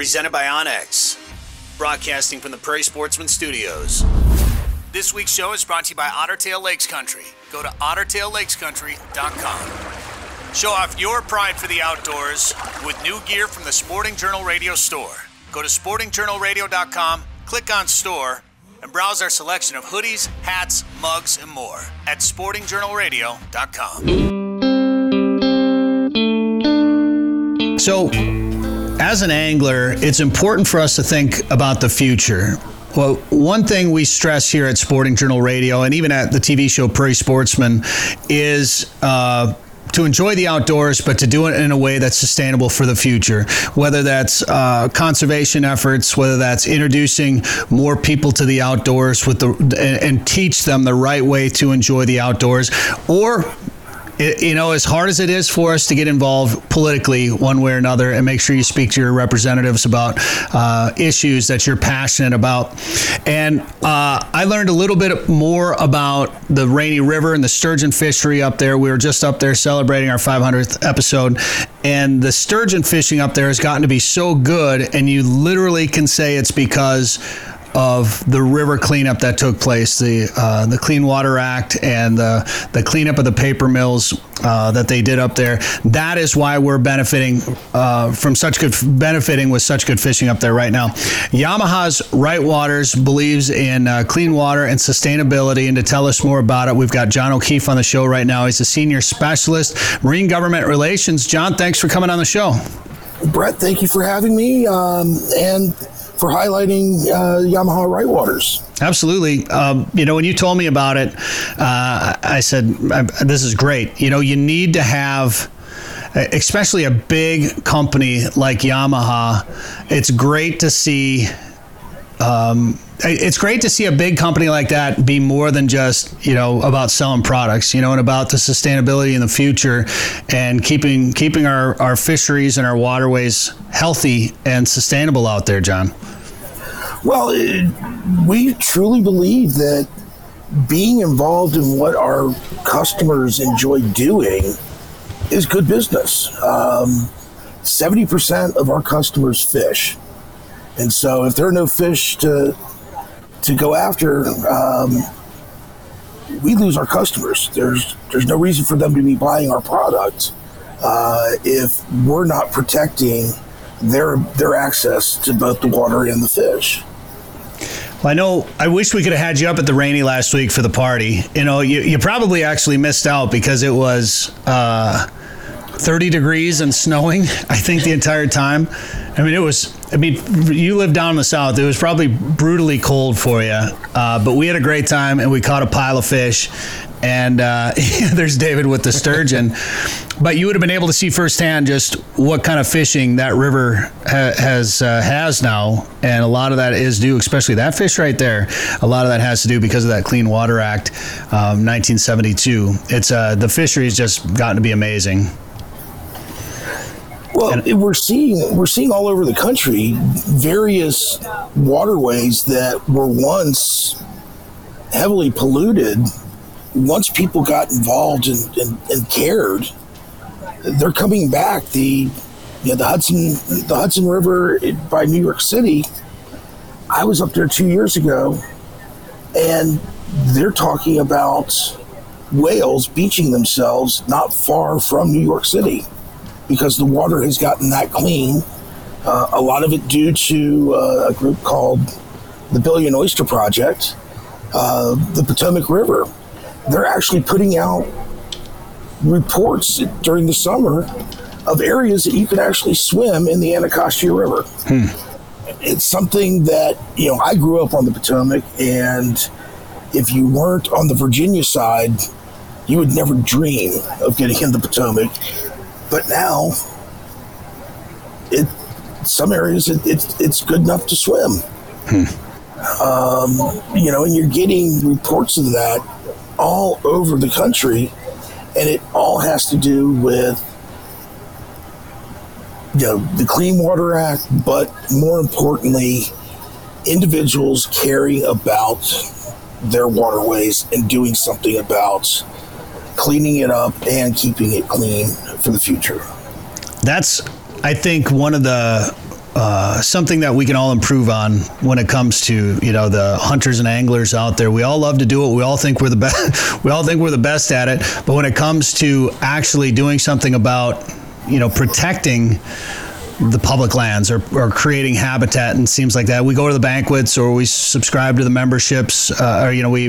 Presented by OnX. Broadcasting from the Prairie Sportsman Studios. This week's show is brought to you by Ottertail Lakes Country. Go to OttertailLakesCountry.com. Show off your pride for the outdoors with new gear from the Sporting Journal Radio store. Go to SportingJournalRadio.com, click on Store, and browse our selection of hoodies, hats, mugs, and more at SportingJournalRadio.com. So, as an angler, it's important for us to think about the future. Well, one thing we stress here at Sporting Journal Radio and even at the TV show Prairie Sportsman is to enjoy the outdoors, but to do it in a way that's sustainable for the future, whether that's conservation efforts, whether that's introducing more people to the outdoors and teach them the right way to enjoy the outdoors, or as hard as it is for us to get involved politically one way or another and make sure you speak to your representatives about issues that you're passionate about. And I learned a little bit more about the Rainy River and the sturgeon fishery up there. We were just up there celebrating our 500th episode, and the sturgeon fishing up there has gotten to be so good, and you literally can say it's because of the river cleanup that took place, the Clean Water Act and the cleanup of the paper mills that they did up there. That is why we're benefiting with such good fishing up there right now. Yamaha's Right Waters believes in clean water and sustainability, and to tell us more about it, we've got John O'Keefe on the show right now. He's a senior specialist, Marine Government Relations. John, thanks for coming on the show. Brett, thank you for having me, and for highlighting Yamaha Right Waters. Absolutely. When you told me about it, I said, this is great. You need to have, especially a big company like Yamaha. It's great to see a big company like that be more than just, about selling products, and about the sustainability in the future and keeping our fisheries and our waterways healthy and sustainable out there, John. Well, we truly believe that being involved in what our customers enjoy doing is good business. 70% of our customers fish. And so if there are no fish to go after, we lose our customers. There's no reason for them to be buying our product if we're not protecting their access to both the water and the fish. Well, I wish we could have had you up at the Rainy last week for the party. You probably actually missed out because it was 30 degrees and snowing, I think, the entire time. You live down in the south. It was probably brutally cold for you, but we had a great time, and we caught a pile of fish. And there's David with the sturgeon. But you would have been able to see firsthand just what kind of fishing that river has now. And a lot of that is due, especially that fish right there, a lot of that has to do because of that Clean Water Act, 1972. It's the fishery's just gotten to be amazing. Well, we're seeing all over the country various waterways that were once heavily polluted. Once people got involved and cared, they're coming back. The Hudson River by New York City, I was up there 2 years ago, and they're talking about whales beaching themselves not far from New York City because the water has gotten that clean. A lot of it due to a group called the Billion Oyster Project, the Potomac River. They're actually putting out reports during the summer of areas that you can actually swim in the Anacostia River. It's something that, I grew up on the Potomac, and if you weren't on the Virginia side, you would never dream of getting in the Potomac. But now, some areas, it's good enough to swim. And you're getting reports of that all over the country, and it all has to do with the Clean Water Act, but more importantly, individuals caring about their waterways and doing something about cleaning it up and keeping it clean for the future. That's, I think, one of the something that we can all improve on when it comes to, the hunters and anglers out there. We all love to do it. We all think we're the best. We all think we're the best at it. But when it comes to actually doing something about, protecting the public lands or creating habitat and seems like that, we go to the banquets or we subscribe to the memberships, we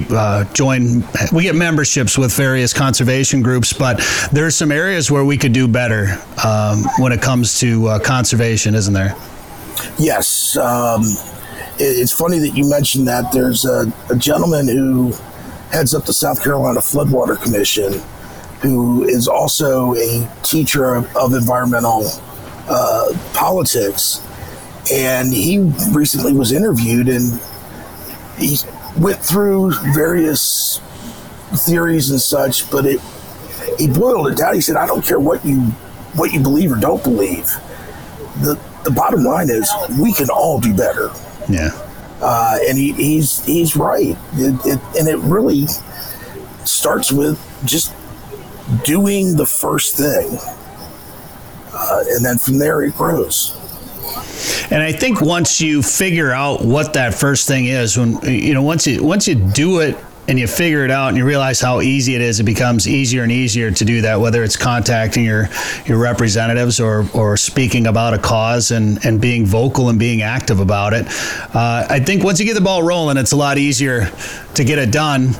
get memberships with various conservation groups, but there's some areas where we could do better when it comes to conservation, isn't there? Yes. It's funny that you mentioned that. There's a gentleman who heads up the South Carolina Floodwater Commission who is also a teacher of environmental politics, and he recently was interviewed, and he went through various theories and such, but he boiled it down. He said, I don't care what you believe or don't believe. The bottom line is we can all do better. Yeah. And he's right. And it really starts with just doing the first thing. And then from there it grows. And I think once you figure out what that first thing is, once you do it and you figure it out and you realize how easy it is, it becomes easier and easier to do that, whether it's contacting your representatives or speaking about a cause and being vocal and being active about it. I think once you get the ball rolling, it's a lot easier to get it done.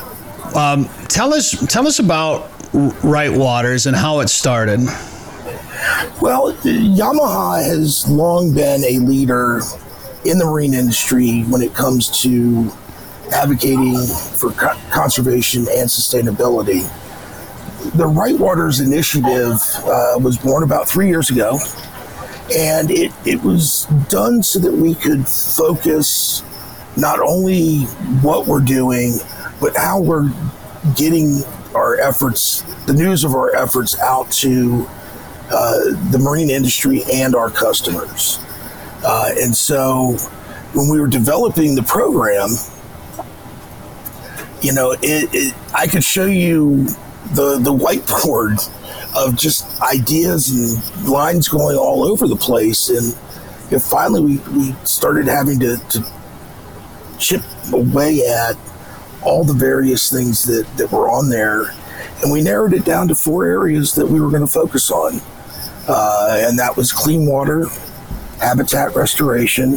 Tell us about Right Waters and how it started. Well, Yamaha has long been a leader in the marine industry when it comes to advocating for conservation and sustainability. The Right Waters Initiative was born about 3 years ago, and it was done so that we could focus not only what we're doing, but how we're getting our efforts, the news of our efforts out to the marine industry and our customers. And so when we were developing the program, I could show you the whiteboard of just ideas and lines going all over the place. And finally we started having to chip away at all the various things that were on there. And we narrowed it down to 4 areas that we were going to focus on. And that was clean water, habitat restoration,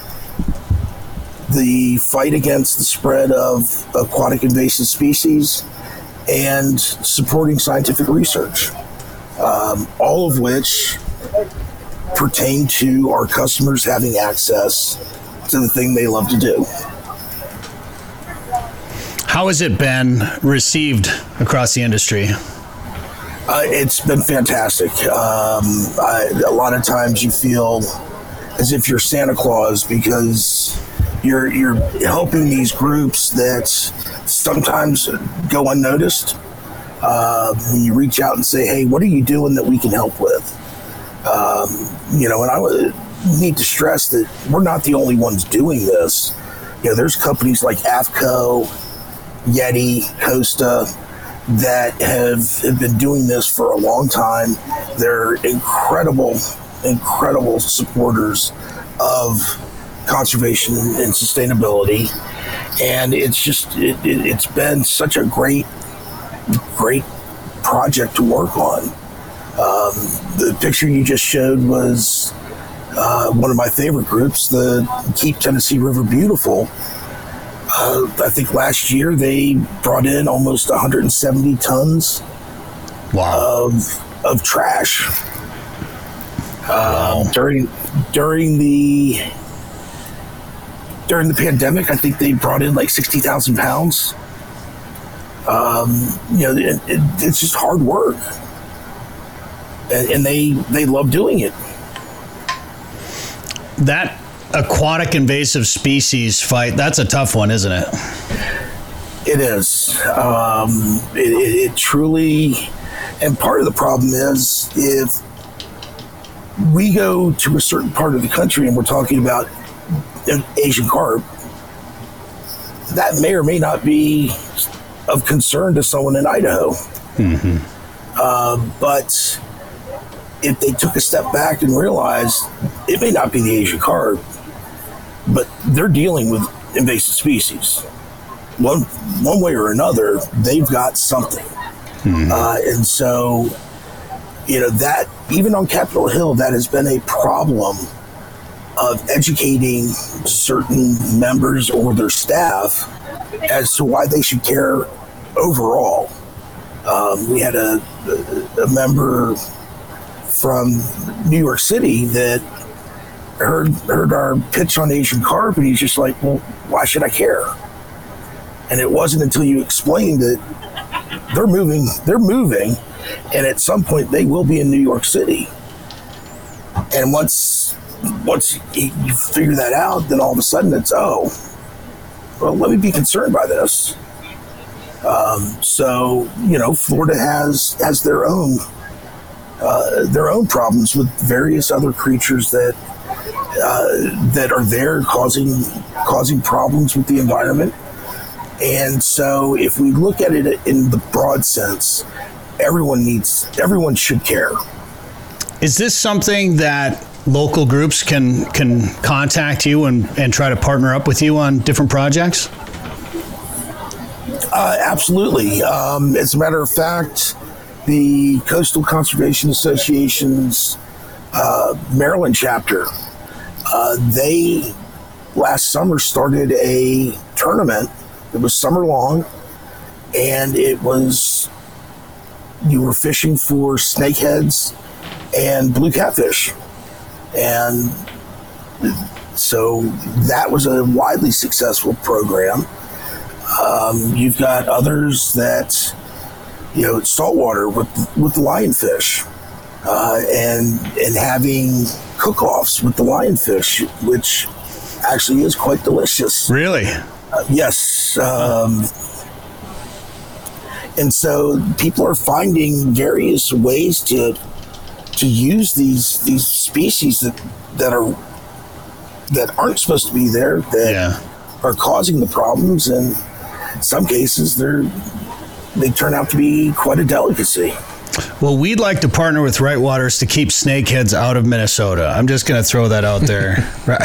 the fight against the spread of aquatic invasive species, and supporting scientific research, all of which pertain to our customers having access to the thing they love to do. How has it been received across the industry? It's been fantastic. A lot of times you feel as if you're Santa Claus because you're helping these groups that sometimes go unnoticed. When you reach out and say, hey, what are you doing that we can help with? And I need to stress that we're not the only ones doing this. There's companies like AFCO, Yeti, Costa, that have been doing this for a long time. They're incredible supporters of conservation and sustainability, and it's been such a great project to work on. The picture you just showed was one of my favorite groups, the Keep Tennessee River Beautiful. I think last year they brought in almost 170 tons of trash. During the pandemic, I think they brought in like 60,000 pounds. It's just hard work, and they love doing it. That aquatic invasive species fight, that's a tough one, isn't it? It is. It truly, and part of the problem is if we go to a certain part of the country and we're talking about Asian carp, that may or may not be of concern to someone in Idaho. Mm-hmm. But if they took a step back and realized it may not be the Asian carp, but they're dealing with invasive species. One way or another, they've got something. And so, that even on Capitol Hill, that has been a problem of educating certain members or their staff as to why they should care overall. We had a member from New York City that heard our pitch on Asian carp, and he's just like, well, why should I care? And it wasn't until you explained that they're moving, and at some point they will be in New York City. And once you figure that out, then all of a sudden it's, well, let me be concerned by this. So Florida has their own problems with various other creatures that are there causing problems with the environment. And so if we look at it in the broad sense, everyone should care. Is this something that local groups can contact you and try to partner up with you on different projects? Absolutely. As a matter of fact, the Coastal Conservation Association's Maryland chapter, they last summer started a tournament. It was summer long, and you were fishing for snakeheads and blue catfish. And so that was a widely successful program. You've got others that, saltwater with the lionfish, and having cook-offs with the lionfish, which actually is quite delicious. Really? Yes. And so people are finding various ways to use these species that aren't supposed to be there, that are causing the problems, and in some cases they turn out to be quite a delicacy. Well, we'd like to partner with Right Waters to keep snakeheads out of Minnesota. I'm just going to throw that out there.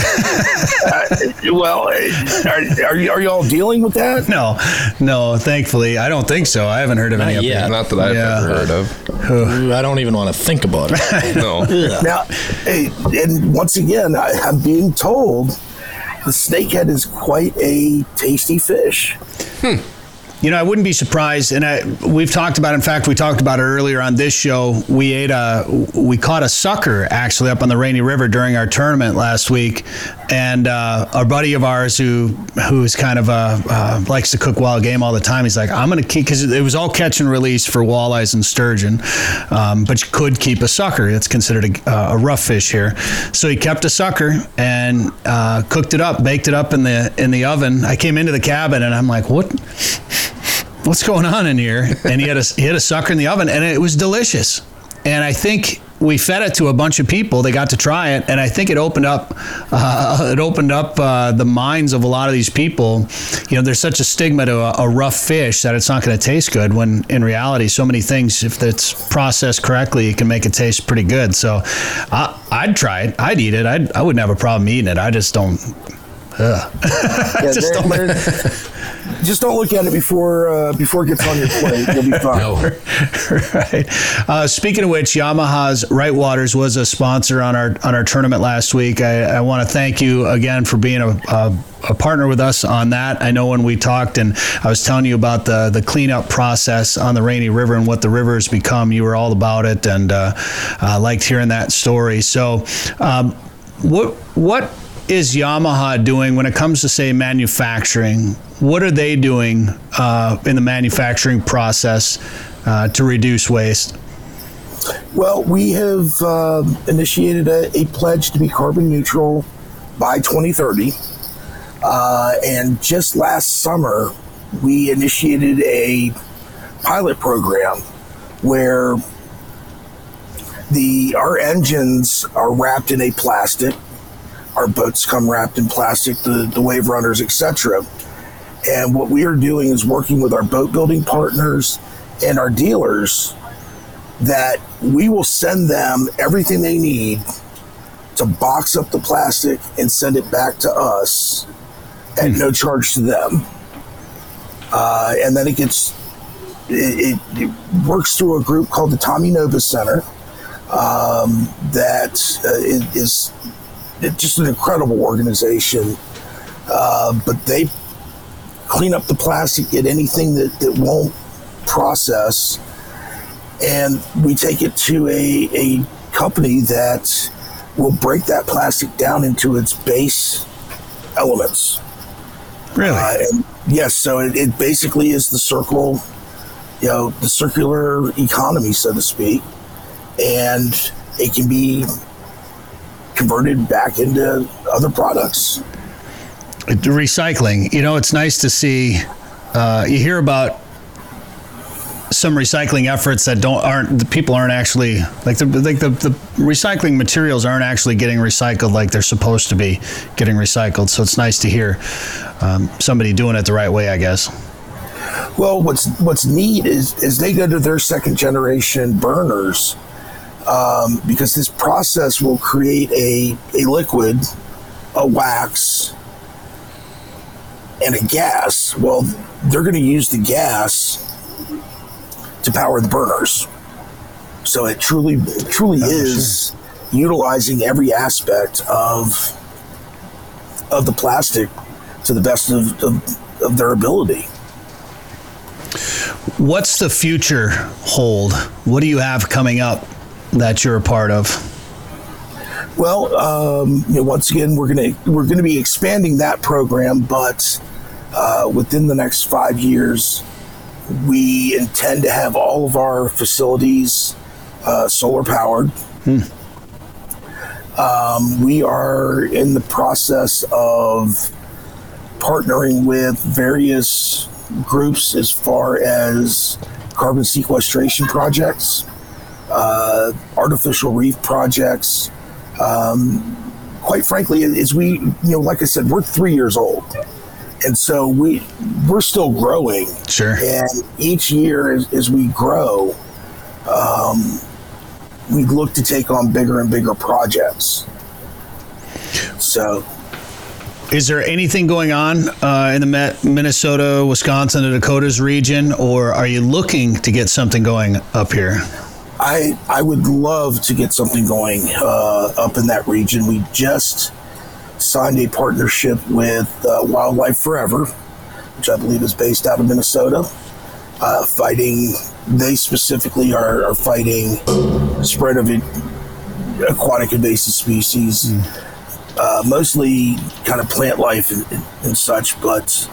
Well, are you all dealing with that? No, thankfully. I don't think so. I haven't heard of any of that. Not that I've ever heard of. I don't even want to think about it. No. Now, and once again, I'm being told the snakehead is quite a tasty fish. I wouldn't be surprised, and we've talked about, in fact, we talked about it earlier on this show. We caught a sucker actually up on the Rainy River during our tournament last week, and a buddy of ours who's kind of likes to cook wild game all the time. He's like, I'm going to keep, because it was all catch and release for walleyes and sturgeon, but you could keep a sucker. It's considered a rough fish here, so he kept a sucker and cooked it up, baked it up in the oven. I came into the cabin and I'm like, what's going on in here? And he had a sucker in the oven, and it was delicious. And I think we fed it to a bunch of people. They got to try it, and I think it opened up the minds of a lot of these people. There's such a stigma to a rough fish that it's not going to taste good, when in reality, so many things, if it's processed correctly, it can make it taste pretty good. So I'd try it. I'd eat it. I wouldn't have a problem eating it. I just don't. Just don't look at it before it gets on your plate. You'll be fine. Right. Speaking of which, Yamaha's Right Waters was a sponsor on our tournament last week. I want to thank you again for being a partner with us on that. I know when we talked and I was telling you about the cleanup process on the Rainy River and what the river has become, you were all about it, and liked hearing that story. So what is Yamaha doing when it comes to, say, manufacturing? What are they doing in the manufacturing process to reduce waste? Well, we have initiated a pledge to be carbon neutral by 2030. And just last summer, we initiated a pilot program where our engines are wrapped in a plastic. Our boats come wrapped in plastic, the wave runners, etc. And what we are doing is working with our boat building partners and our dealers that we will send them everything they need to box up the plastic and send it back to us at no charge to them. And then it works through a group called the Tommy Nobis Center that is just an incredible organization. But they clean up the plastic, get anything that won't process, and we take it to a company that will break that plastic down into its base elements. Really? Yes, so it basically is the circle, the circular economy, so to speak, and it can be converted back into other products. Recycling, it's nice to see. You hear about some recycling efforts that people aren't actually like the recycling materials aren't actually getting recycled like they're supposed to be getting recycled. So it's nice to hear somebody doing it the right way, I guess. Well, what's neat is they go to their second generation burners because this process will create a liquid, a wax, and a gas. Well, they're going to use the gas to power the burners. So it truly is utilizing every aspect of the plastic to the best of their ability. What's the future hold? What do you have coming up that you're a part of? Well, once again, we're gonna be expanding that program, but within the next 5 years, we intend to have all of our facilities solar powered. We are in the process of partnering with various groups as far as carbon sequestration projects, artificial reef projects. Quite frankly, as we, like I said, we're 3 years old. And so we're still growing. Sure. And each year as we grow, we look to take on bigger and bigger projects. So, is there anything going on in the Minnesota, Wisconsin, and Dakotas region, or are you looking to get something going up here? I would love to get something going up in that region. We just signed a partnership with Wildlife Forever, which I believe is based out of Minnesota, they specifically are fighting spread of aquatic invasive species, mostly kind of plant life and such, but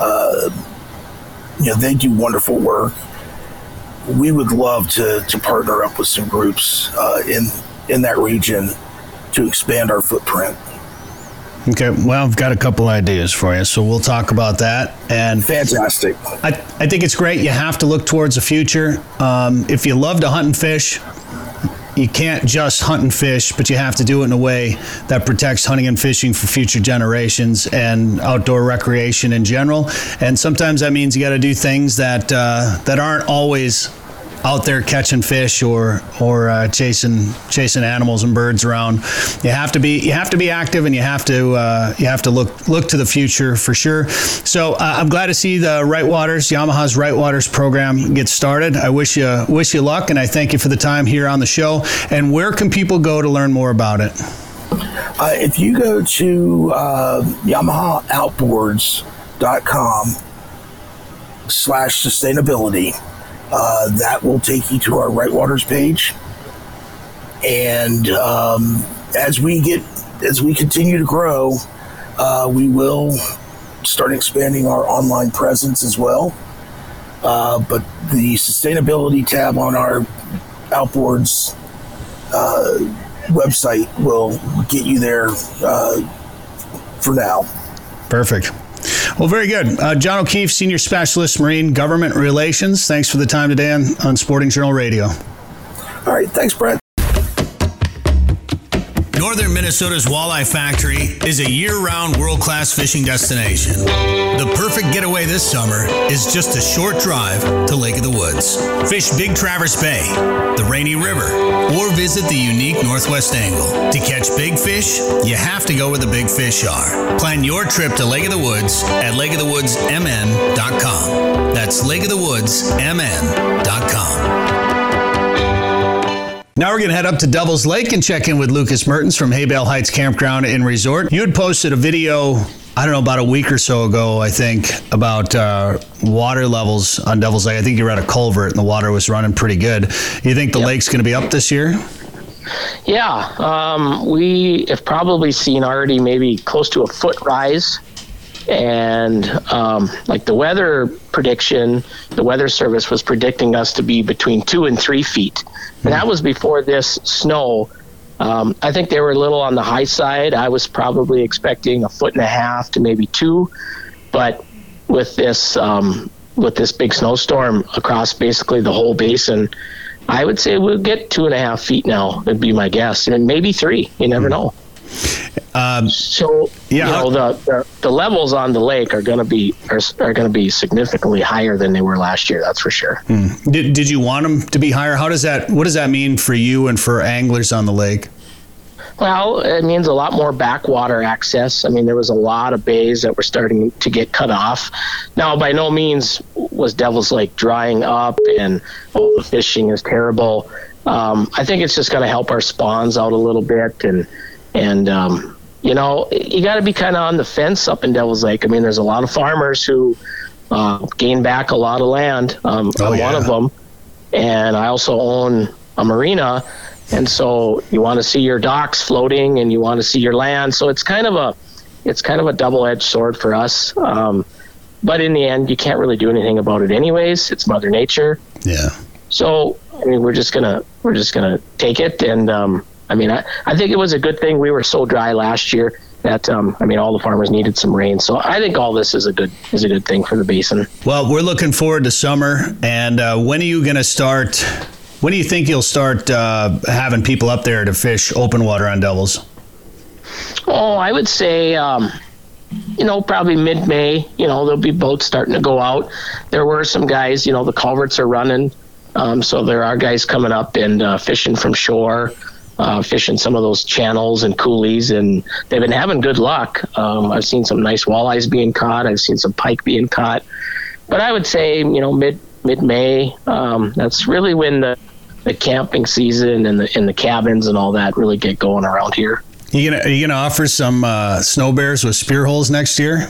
they do wonderful work. We would love to partner up with some groups in that region to expand our footprint. Okay, well, I've got a couple ideas for you, so we'll talk about that. And fantastic. I think it's great. You have to look towards the future. If you love to hunt and fish, you can't just hunt and fish, but you have to do it in a way that protects hunting and fishing for future generations and outdoor recreation in general. And sometimes that means you got to do things that aren't always out there catching fish or chasing animals and birds around. You have to be active, and you have to look to the future for sure. So I'm glad to see the Yamaha's Right Waters program get started. I wish you luck, and I thank you for the time here on the show. And where can people go to learn more about it? If you go to YamahaOutboards.com/sustainability, that will take you to our Right Waters page. And as we continue to grow, we will start expanding our online presence as well. But the sustainability tab on our Outboards website will get you there for now. Perfect. Well, very good. John O'Keefe, Senior Specialist, Marine Government Relations. Thanks for the time today on Sporting Journal Radio. All right. Thanks, Brett. Northern Minnesota's Walleye Factory is a year-round world-class fishing destination. The perfect getaway this summer is just a short drive to Lake of the Woods. Fish Big Traverse Bay, the Rainy River, or visit the unique Northwest Angle. To catch big fish, you have to go where the big fish are. Plan your trip to Lake of the Woods at lakeofthewoodsmn.com. That's lakeofthewoodsmn.com. Now we're going to head up to Devil's Lake and check in with Lucas Mertens from Haybale Heights Campground and Resort. You had posted a video, I don't know, about a week or so ago, I think, about water levels on Devil's Lake. I think you were at a culvert and the water was running pretty good. You think the lake's going to be up this year? Yeah, we have probably seen already maybe close to a foot rise. And like the weather prediction, the Weather Service was predicting us to be between 2 and 3 feet. And that was before this snow. I think they were a little on the high side. I was probably expecting 1.5 feet to maybe 2. But with this big snowstorm across basically the whole basin, I would say we'll get 2.5 feet now, would be my guess. And maybe 3. You never know. The levels on the lake are going to be significantly higher than they were last year. That's for sure. Did you want them to be higher? What does that mean for you and for anglers on the lake? Well, it means a lot more backwater access. I mean, there was a lot of bays that were starting to get cut off. Now, by no means was Devil's Lake drying up and the fishing is terrible. I think it's just going to help our spawns out a little bit and you know, you got to be kind of on the fence up in Devil's Lake. I mean, there's a lot of farmers who gain back a lot of land. I'm one of them, and I also own a marina, and so you want to see your docks floating, and you want to see your land. So it's kind of a double-edged sword for us. But in the end, you can't really do anything about it, anyways. It's Mother Nature. Yeah. So I mean, we're just gonna take it and. I mean, I think it was a good thing we were so dry last year that, all the farmers needed some rain. So I think all this is a good thing for the basin. Well, we're looking forward to summer. And when are you going to start? When do you think you'll start having people up there to fish open water on Devils? Oh, I would say, probably mid-May. There'll be boats starting to go out. There were some guys, the culverts are running. So there are guys coming up and fishing from shore. Fishing some of those channels and coulees, and they've been having good luck. I've seen some nice walleyes being caught. I've seen some pike being caught. But I would say, mid-May, that's really when the camping season and the cabins and all that really get going around here. Are you gonna offer some snow bears with spear holes next year?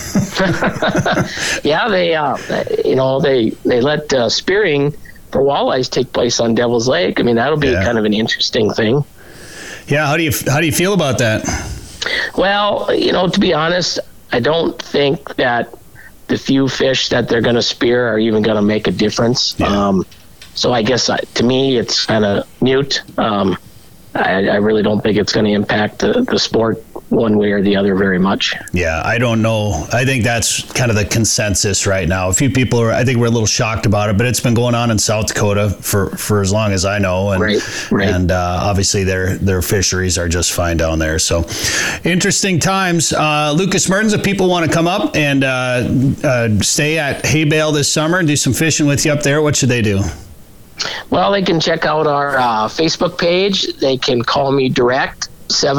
Yeah, they let spearing for walleyes take place on Devil's Lake. I mean, that'll be kind of an interesting thing. Yeah, how do you feel about that? Well, to be honest, I don't think that the few fish that they're going to spear are even going to make a difference. Yeah. So I guess to me, it's kind of mute. I really don't think it's going to impact the sport one way or the other very much. Yeah, I don't know. I think that's kind of the consensus right now. A few people I think we're a little shocked about it, but it's been going on in South Dakota for as long as I know. And, right. And obviously their fisheries are just fine down there. So interesting times. Lucas Mertens, if people want to come up and stay at Haybale this summer and do some fishing with you up there, what should they do? Well, they can check out our Facebook page. They can call me direct,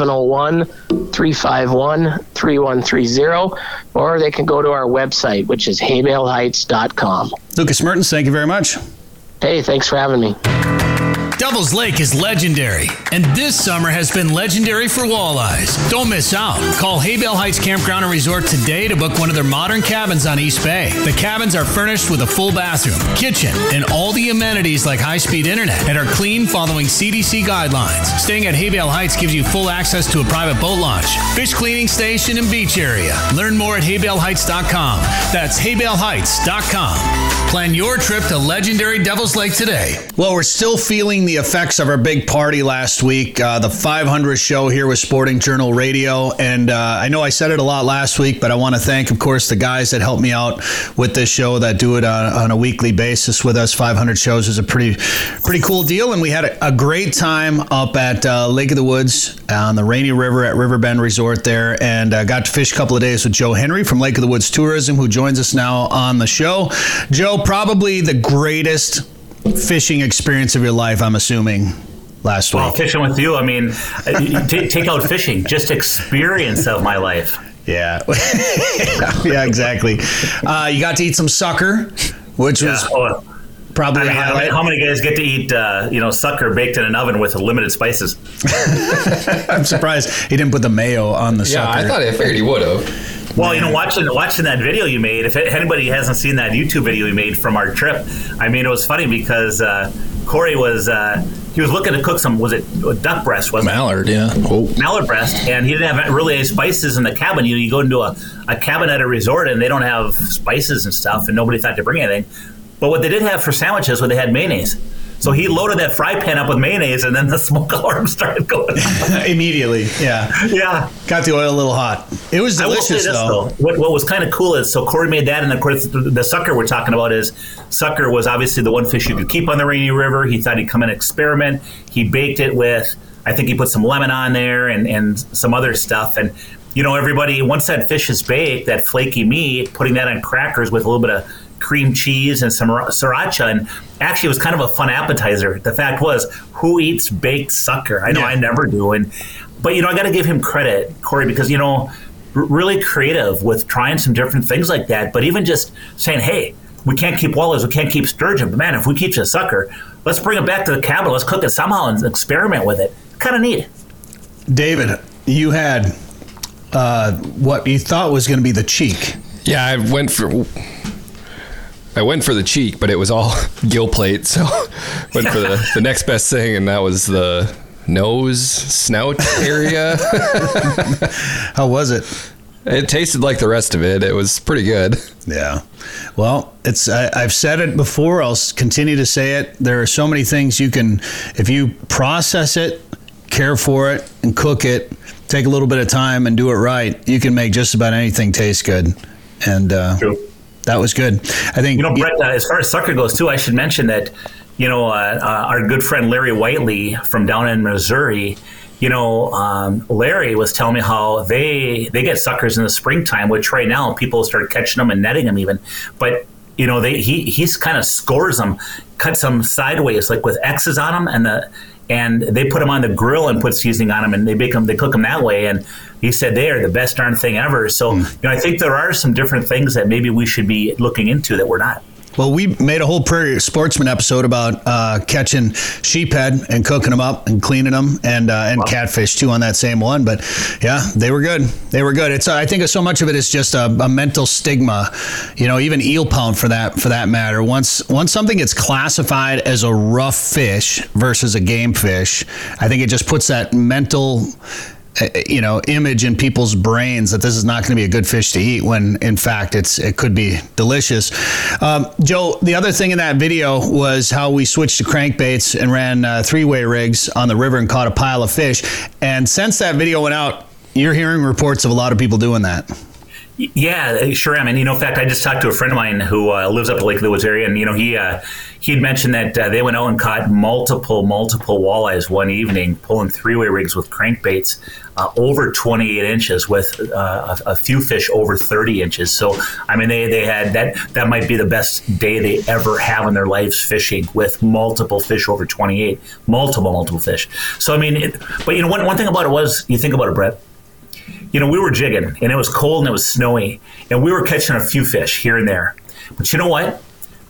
701-351-3130, or they can go to our website, which is haybaleheights.com. Lucas Mertens, thank you very much. Hey, thanks for having me. Devil's Lake is legendary, and this summer has been legendary for walleyes. Don't miss out. Call Haybale Heights Campground and Resort today to book one of their modern cabins on East Bay. The cabins are furnished with a full bathroom, kitchen, and all the amenities like high-speed internet and are clean following CDC guidelines. Staying at Haybale Heights gives you full access to a private boat launch, fish cleaning station, and beach area. Learn more at haybaleheights.com. That's haybaleheights.com. Plan your trip to legendary Devil's Lake today. Well, we're still feeling the effects of our big party last week, the 500th show here with Sporting Journal Radio. And I know I said it a lot last week, but I want to thank, of course, the guys that helped me out with this show, that do it on a weekly basis with us. 500 shows is a pretty cool deal. And we had a great time up at Lake of the Woods on the Rainy River at Riverbend Resort there, and got to fish a couple of days with Joe Henry from Lake of the Woods Tourism, who joins us now on the show. Joe, probably the greatest fishing experience of your life, I'm assuming, last week. Well, fishing with you, I mean, take out fishing, just experience of my life. Yeah. Yeah, exactly. You got to eat some sucker, which was probably a highlight. How many guys get to eat, sucker baked in an oven with limited spices? I'm surprised he didn't put the mayo on the sucker. I figured he would have. Well, watching that video you made, if anybody hasn't seen that YouTube video we made from our trip, I mean, it was funny because Corey was he was looking to cook some, was it duck breast? Wasn't Mallard, yeah. Oh. Mallard breast, and he didn't have really any spices in the cabin. You go into a cabin at a resort and they don't have spices and stuff, and nobody thought to bring anything. But what they did have for sandwiches was they had mayonnaise. So he loaded that fry pan up with mayonnaise, and then the smoke alarm started going immediately. Yeah. Yeah. Got the oil a little hot. It was delicious, though. What was kind of cool is, so Corey made that, and of course the sucker we're talking about is, sucker was obviously the one fish you could keep on the Rainy River. He thought he'd come and experiment. He baked it with, I think he put some lemon on there and some other stuff. And, everybody, once that fish is baked, that flaky meat, putting that on crackers with a little bit of cream cheese and some sriracha, and actually it was kind of a fun appetizer. The fact was, who eats baked sucker? I know I never do, but I got to give him credit, Corey, because really creative with trying some different things like that. But even just saying, hey, we can't keep walleyes, we can't keep sturgeon, but man, if we keep a sucker, let's bring it back to the cabin, let's cook it somehow and experiment with it. Kind of neat. David, you had what you thought was going to be the cheek. Yeah, I went for the cheek, but it was all gill plate, so went for the next best thing, and that was the nose, snout area. How was it? It tasted like the rest of it. It was pretty good. Yeah. Well, I've said it before. I'll continue to say it. There are so many things you can, if you process it, care for it, and cook it, take a little bit of time and do it right, you can make just about anything taste good. And True. That was good. I think, Brett, as far as sucker goes too, I should mention that, our good friend Larry Whiteley from down in Missouri, Larry was telling me how they get suckers in the springtime, which right now people start catching them and netting them even. But, he's kind of scores them, cuts them sideways, like with X's on them, and they put them on the grill and put seasoning on them, and they cook them that way. And he said they are the best darn thing ever. So, I think there are some different things that maybe we should be looking into that we're not. Well, we made a whole Prairie Sportsman episode about catching sheephead and cooking them up and cleaning them, and catfish too on that same one. But yeah, they were good. They were good. I think so much of it is just a mental stigma, even eel pound for that matter. Once something gets classified as a rough fish versus a game fish, I think it just puts that mental image in people's brains that this is not going to be a good fish to eat, when in fact it could be delicious. Joe, the other thing in that video was how we switched to crankbaits and ran three-way rigs on the river and caught a pile of fish. And since that video went out, you're hearing reports of a lot of people doing that. Yeah, sure am. And, in fact, I just talked to a friend of mine who lives up at Lake of the Woods area, and, he'd mentioned that they went out and caught multiple walleyes one evening, pulling three-way rigs with crankbaits over 28 inches with a few fish over 30 inches. So, I mean, they had that might be the best day they ever have in their lives fishing, with multiple fish over 28, multiple fish. So, I mean, but, one thing about it was, you think about it, Brett, we were jigging, and it was cold and it was snowy, and we were catching a few fish here and there. But you know what?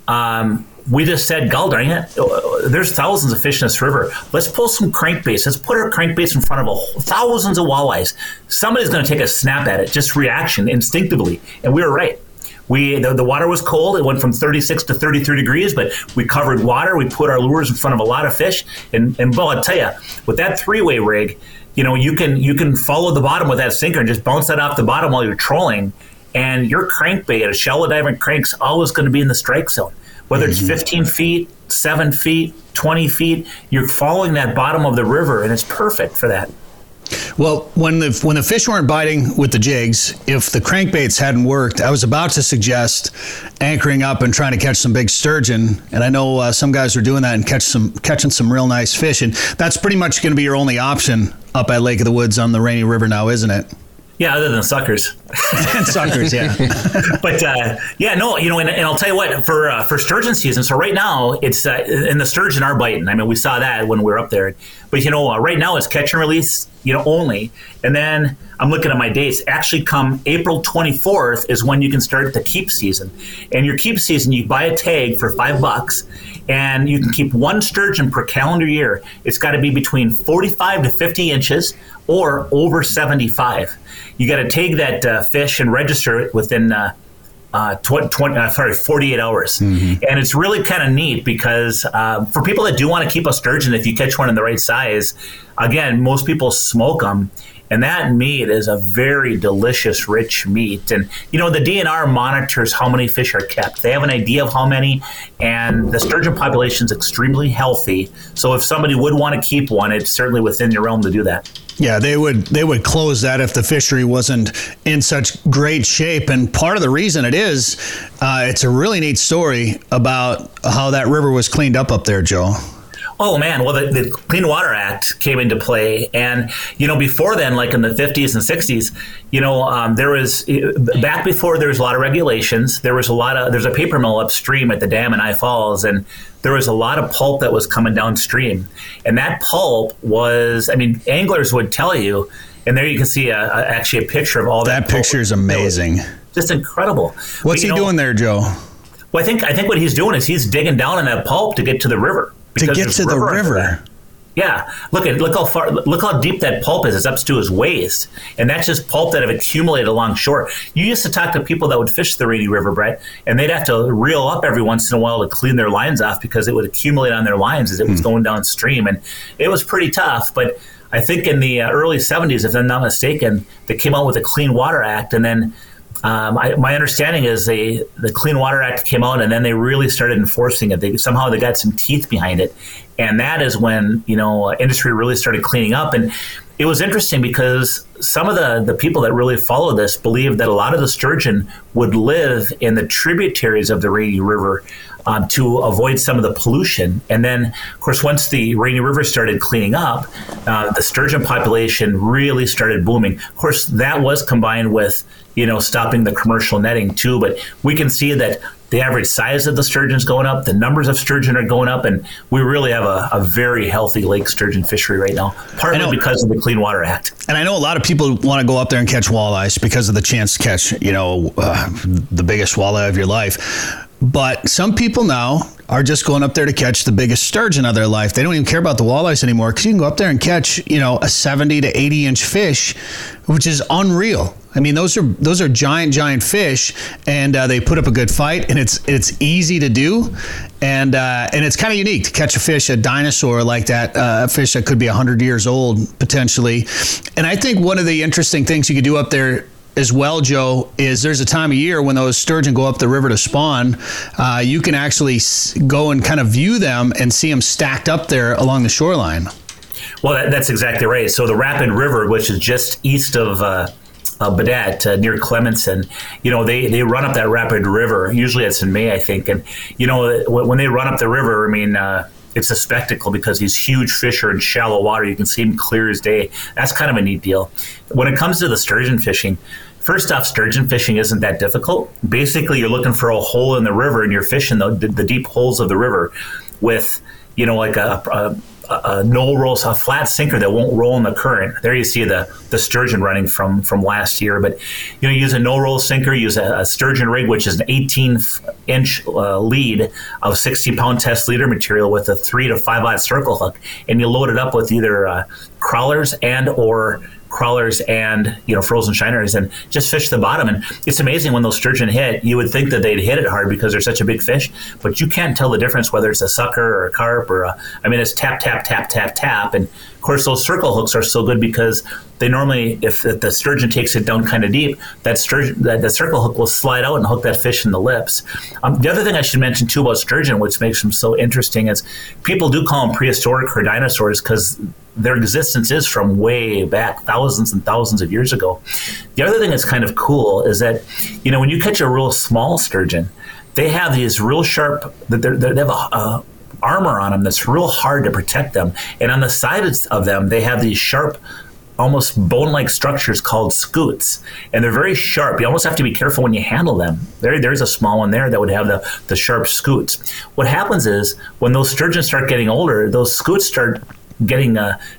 We just said, "God darn it, there's thousands of fish in this river. Let's pull some crankbaits. Let's put our crankbaits in front of thousands of walleyes. Somebody's going to take a snap at it, just reaction, instinctively." And we were right. The water was cold. It went from 36 to 33 degrees, but we covered water. We put our lures in front of a lot of fish. And Bill, I'll tell you, with that three-way rig, you can follow the bottom with that sinker and just bounce that off the bottom while you're trolling. And your crankbait, a shallow diving crank's always going to be in the strike zone. Whether it's 15 feet, 7 feet, 20 feet. You're following that bottom of the river, and it's perfect for that. Well, when the fish weren't biting with the jigs, if the crankbaits hadn't worked, I was about to suggest anchoring up and trying to catch some big sturgeon. And I know some guys are doing that and catching some real nice fish. And that's pretty much going to be your only option up at Lake of the Woods on the Rainy River now, isn't it? Yeah, other than suckers. And suckers, yeah. But and I'll tell you what, for sturgeon season, so right now it's and the sturgeon are biting. I mean, we saw that when we were up there. But right now it's catch and release, only. And then I'm looking at my dates. Actually, come April 24th is when you can start the keep season. And your keep season, you buy a tag for $5. And you can keep one sturgeon per calendar year. It's got to be between 45 to 50 inches or over 75. You got to take that fish and register it within 48 hours. Mm-hmm. And it's really kind of neat because for people that do want to keep a sturgeon, if you catch one in the right size, again, most people smoke them. And that meat is a very delicious, rich meat. And, the DNR monitors how many fish are kept. They have an idea of how many, and the sturgeon population is extremely healthy. So if somebody would want to keep one, it's certainly within your realm to do that. Yeah, they would close that if the fishery wasn't in such great shape. And part of the reason it's a really neat story about how that river was cleaned up there, Joe. Oh, man. Well, the Clean Water Act came into play. And, before then, like in the 50s and 60s, there was, back before there was a lot of regulations, there's a paper mill upstream at the dam in I Falls, and there was a lot of pulp that was coming downstream. And that pulp was, anglers would tell you, and there you can see actually a picture of all that. That picture is amazing. Just incredible. What's he doing there, Joe? Well, I think what he's doing is he's digging down in that pulp to get to the river. To get to the river. Yeah, look how deep that pulp is. It's up to his waist, and that's just pulp that have accumulated along shore. You used to talk to people that would fish the Rainy River, Brett, and they'd have to reel up every once in a while to clean their lines off because it would accumulate on their lines as it was going downstream, and it was pretty tough. But I think in the early 70s, if I'm not mistaken, they came out with the Clean Water Act, and then my understanding is the Clean Water Act came out, and then they really started enforcing it. They got some teeth behind it, and that is when industry really started cleaning up. And it was interesting because some of the people that really follow this believe that a lot of the sturgeon would live in the tributaries of the Rainy River to avoid some of the pollution. And then, of course, once the Rainy River started cleaning up, the sturgeon population really started booming. Of course, that was combined with stopping the commercial netting too. But we can see that the average size of the sturgeon is going up, the numbers of sturgeon are going up, and we really have a very healthy lake sturgeon fishery right now, partly because of the Clean Water Act. And I know a lot of people want to go up there and catch walleyes because of the chance to catch, the biggest walleye of your life. But some people now are just going up there to catch the biggest sturgeon of their life. They don't even care about the walleyes anymore because you can go up there and catch, a 70 to 80 inch fish, which is unreal. Those are giant fish, and they put up a good fight, and it's easy to do, and it's kind of unique to catch a dinosaur like that, a fish that could be 100 years old potentially. And I think one of the interesting things you could do up there as well, Joe, is there's a time of year when those sturgeon go up the river to spawn. You can actually go and kind of view them and see them stacked up there along the shoreline. Well, that's exactly right. So the Rapid River, which is just east of Baudette, near Clemenson, they run up that Rapid River. Usually it's in May, I think. And, when they run up the river, it's a spectacle because these huge fish are in shallow water. You can see them clear as day. That's kind of a neat deal. When it comes to the sturgeon fishing, first off, sturgeon fishing isn't that difficult. Basically, you're looking for a hole in the river and you're fishing the deep holes of the river with, like a no rolls, a flat sinker that won't roll in the current. There you see the sturgeon running from last year. But use a no roll sinker, use a sturgeon rig, which is an 18-inch lead of 60-pound test leader material with a 3 to 5-aught circle hook, and you load it up with either crawlers and or crawlers and frozen shiners, and just fish the bottom. And it's amazing when those sturgeon hit. You would think that they'd hit it hard because they're such a big fish, but you can't tell the difference whether it's a sucker or a carp or it's tap tap tap tap tap. And of course, those circle hooks are so good because they normally, if the sturgeon takes it down kind of deep, that circle hook will slide out and hook that fish in the lips. The other thing I should mention too about sturgeon, which makes them so interesting, is people do call them prehistoric or dinosaurs because their existence is from way back, thousands and thousands of years ago. The other thing that's kind of cool is that, when you catch a real small sturgeon, they have these real sharp, they have a armor on them that's real hard to protect them. And on the sides of them, they have these sharp, almost bone-like structures called scutes. And they're very sharp. You almost have to be careful when you handle them. There's a small one there that would have the sharp scutes. What happens is when those sturgeons start getting older, those scutes start getting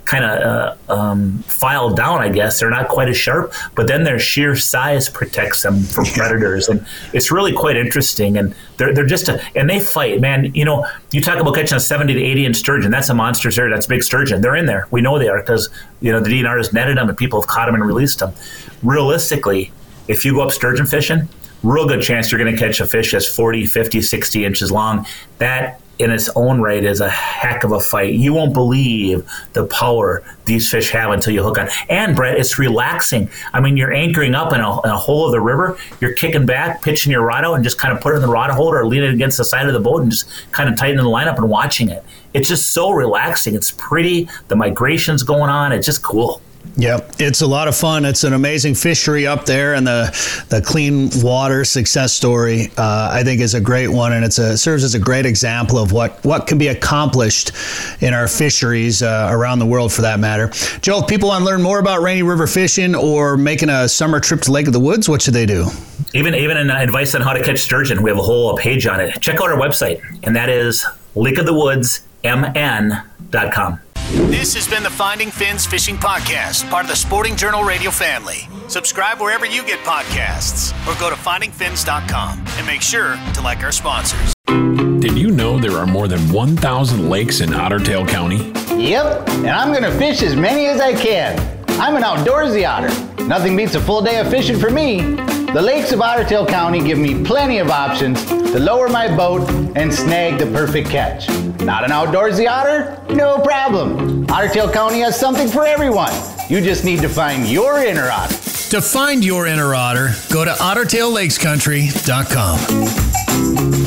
filed down, I guess. They're not quite as sharp, but then their sheer size protects them from predators. And it's really quite interesting. And they're just and they fight, man. You talk about catching a 70 to 80 inch sturgeon. That's a monster sturgeon. That's a big sturgeon. They're in there. We know they are because, the DNR has netted them and people have caught them and released them. Realistically, if you go up sturgeon fishing, real good chance you're going to catch a fish that's 40, 50, 60 inches long. That in its own right is a heck of a fight. You won't believe the power these fish have until you hook on. And Brett, it's relaxing. You're anchoring up in a hole of the river. You're kicking back, pitching your rod out, and just kind of put it in the rod holder or lean it against the side of the boat and just kind of tighten the lineup and watching it. It's just so relaxing. It's pretty. The migration's going on. It's just cool. Yep, it's a lot of fun. It's an amazing fishery up there, and the clean water success story, I think, is a great one, and serves as a great example of what can be accomplished in our fisheries around the world, for that matter. Joe, if people want to learn more about Rainy River fishing or making a summer trip to Lake of the Woods, what should they do? Even advice on how to catch sturgeon, we have a whole page on it. Check out our website, and that is lakeofthewoodsmn.com. This has been the Finding Fins Fishing Podcast, part of the Sporting Journal Radio family. Subscribe wherever you get podcasts or go to findingfins.com and make sure to like our sponsors. Did you know there are more than 1,000 lakes in Otter Tail County? Yep, and I'm going to fish as many as I can. I'm an outdoorsy otter. Nothing beats a full day of fishing for me. The lakes of Otter Tail County give me plenty of options to lower my boat and snag the perfect catch. Not an outdoorsy otter? No problem. Otter Tail County has something for everyone. You just need to find your inner otter. To find your inner otter, go to OttertailLakesCountry.com.